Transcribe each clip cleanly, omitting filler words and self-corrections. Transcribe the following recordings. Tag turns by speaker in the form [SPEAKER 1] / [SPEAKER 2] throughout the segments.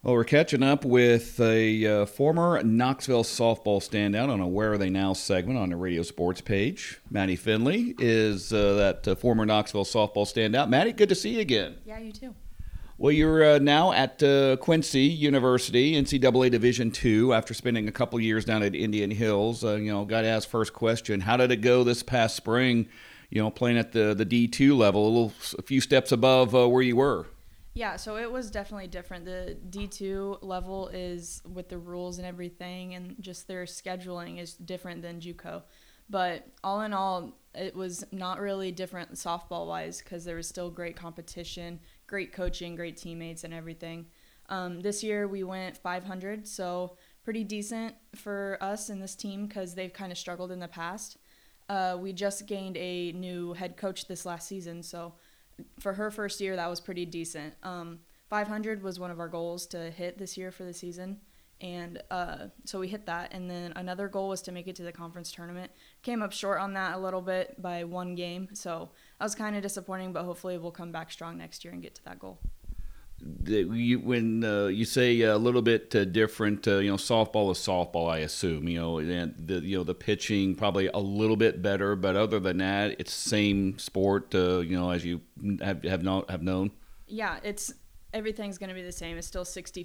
[SPEAKER 1] Well, we're catching up with a former Knoxville softball standout on a Where Are They Now segment on the Radio Sports page. Maddie Finley is that former Knoxville softball standout. Maddie, good to see you again.
[SPEAKER 2] Yeah, you too.
[SPEAKER 1] Well, you're now at Quincy University, NCAA Division II, after spending a couple years down at Indian Hills. Got to ask first question, how did it go this past spring, playing at the D2 level, a few steps above where you were?
[SPEAKER 2] Yeah, so it was definitely different. The D2 level is with the rules and everything, and just their scheduling is different than JUCO. But all in all, it was not really different softball-wise because there was still great competition, great coaching, great teammates, and everything. This year we went 500, so pretty decent for us in this team because they've kind of struggled in the past. We just gained a new head coach this last season, so for her first year, that was pretty decent. 500 was one of our goals to hit this year for the season, and so we hit that. And then another goal was to make it to the conference tournament. Came up short on that a little bit by one game, so that was kind of disappointing, but hopefully we'll come back strong next year and get to that goal.
[SPEAKER 1] When you say a little bit different, softball is softball, I assume. And the pitching probably a little bit better, but other than that, it's same sport. As you have known.
[SPEAKER 2] Yeah, everything's going to be the same. It's still 60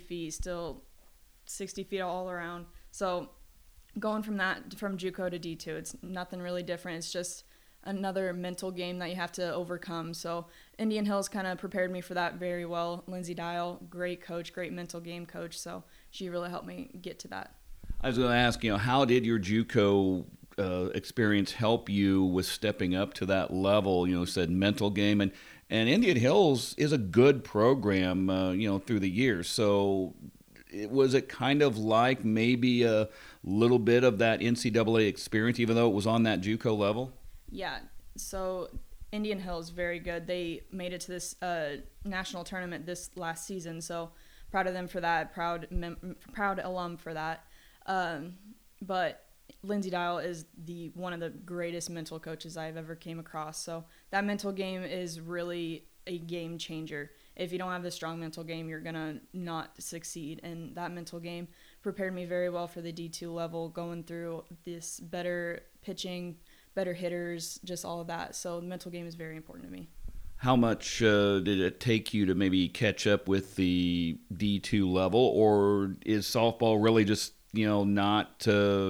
[SPEAKER 2] feet all around. So going from JUCO to D2, it's nothing really different. It's just another mental game that you have to overcome. So Indian Hills kind of prepared me for that very well. Lindsay Dial, great coach, great mental game coach. So she really helped me get to that.
[SPEAKER 1] I was going to ask, how did your JUCO experience help you with stepping up to that level? Said mental game, and Indian Hills is a good program, through the years. So was it kind of like maybe a little bit of that NCAA experience, even though it was on that JUCO level?
[SPEAKER 2] Yeah, so Indian Hills very good. They made it to this national tournament this last season, so proud of them for that. Proud alum for that. But Lindsay Dial is one of the greatest mental coaches I've ever came across. So that mental game is really a game changer. If you don't have the strong mental game, you're gonna not succeed. And that mental game prepared me very well for the D2 level, going through this better pitching, better hitters, just all of that. So the mental game is very important to me.
[SPEAKER 1] How much did it take you to maybe catch up with the D2 level, or is softball really just not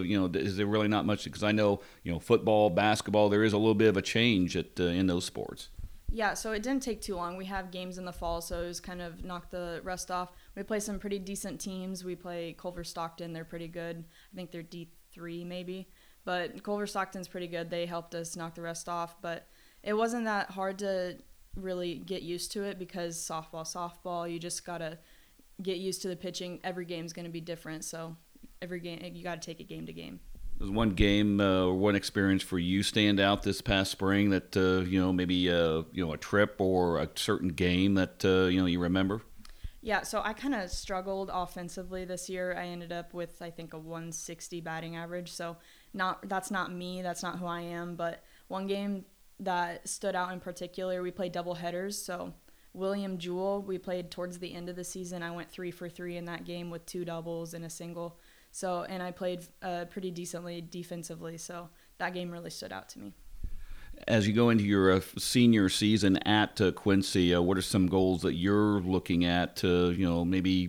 [SPEAKER 1] is there really not much? Because I know football, basketball, there is a little bit of a change in those sports.
[SPEAKER 2] Yeah, so it didn't take too long. We have games in the fall, so it was kind of knocked the rust off. We play some pretty decent teams. We play Culver Stockton. They're pretty good. I think they're D3 maybe. But Culver Stockton's pretty good. They helped us knock the rest off. But it wasn't that hard to really get used to it because softball, you just got to get used to the pitching. Every game's going to be different. So every game, you got to take it game to game.
[SPEAKER 1] Does one game or one experience for you stand out this past spring that, maybe, a trip or a certain game that, you remember?
[SPEAKER 2] Yeah, so I kind of struggled offensively this year. I ended up with, I think, a 160 batting average. So that's not me. That's not who I am. But one game that stood out in particular, we played double headers. So William Jewell, we played towards the end of the season. I went 3 for 3 in that game with 2 doubles and a single. And I played pretty decently defensively. So that game really stood out to me.
[SPEAKER 1] As you go into your senior season at Quincy, what are some goals that you're looking at to, maybe,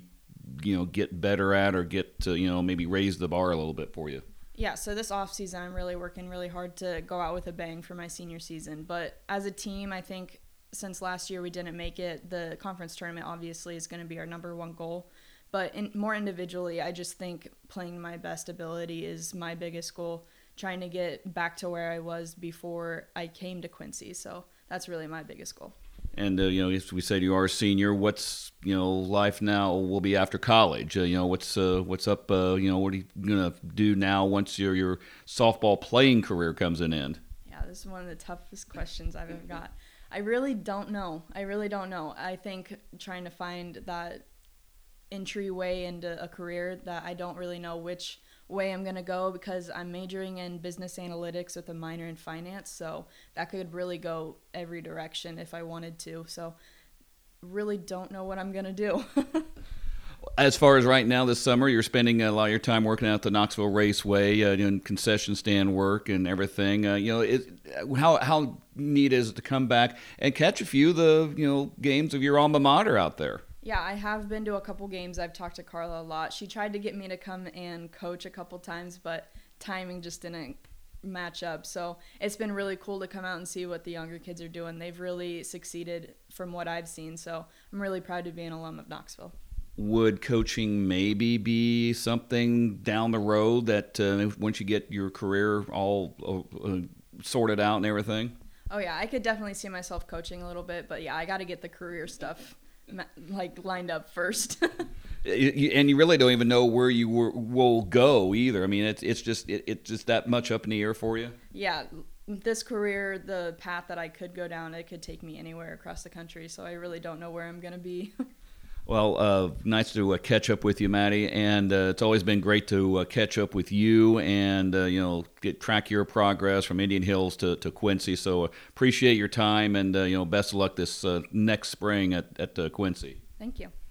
[SPEAKER 1] get better at or get to, maybe raise the bar a little bit for you?
[SPEAKER 2] Yeah, so this offseason, I'm really working really hard to go out with a bang for my senior season. But as a team, I think since last year we didn't make it, the conference tournament obviously is going to be our number one goal. But more individually, I just think playing my best ability is my biggest goal, trying to get back to where I was before I came to Quincy. So that's really my biggest goal.
[SPEAKER 1] And, if we said you are a senior, what's, life now will be after college? What's up, what are you going to do now once your softball playing career comes to an end?
[SPEAKER 2] Yeah, this is one of the toughest questions I've ever got. I really don't know. I think trying to find that entryway into a career that I don't really know which way I'm going to go because I'm majoring in business analytics with a minor in finance. So that could really go every direction if I wanted to. So really don't know what I'm going to do.
[SPEAKER 1] As far as right now this summer, you're spending a lot of your time working out at the Knoxville Raceway, doing concession stand work and everything. How neat is it to come back and catch a few of the games of your alma mater out there?
[SPEAKER 2] Yeah, I have been to a couple games. I've talked to Carla a lot. She tried to get me to come and coach a couple times, but timing just didn't match up. So it's been really cool to come out and see what the younger kids are doing. They've really succeeded from what I've seen. So I'm really proud to be an alum of Knoxville.
[SPEAKER 1] Would coaching maybe be something down the road that once you get your career all sorted out and everything?
[SPEAKER 2] Oh, yeah, I could definitely see myself coaching a little bit. But, yeah, I got to get the career stuff lined up first.
[SPEAKER 1] And you really don't even know where you will go either. I mean, it's just that much up in the air for you.
[SPEAKER 2] Yeah, this career, the path that I could go down, it could take me anywhere across the country. So I really don't know where I'm going to be.
[SPEAKER 1] Well, nice to catch up with you, Maddie, and it's always been great to catch up with you and track your progress from Indian Hills to Quincy. So appreciate your time and best of luck this next spring at Quincy.
[SPEAKER 2] Thank you.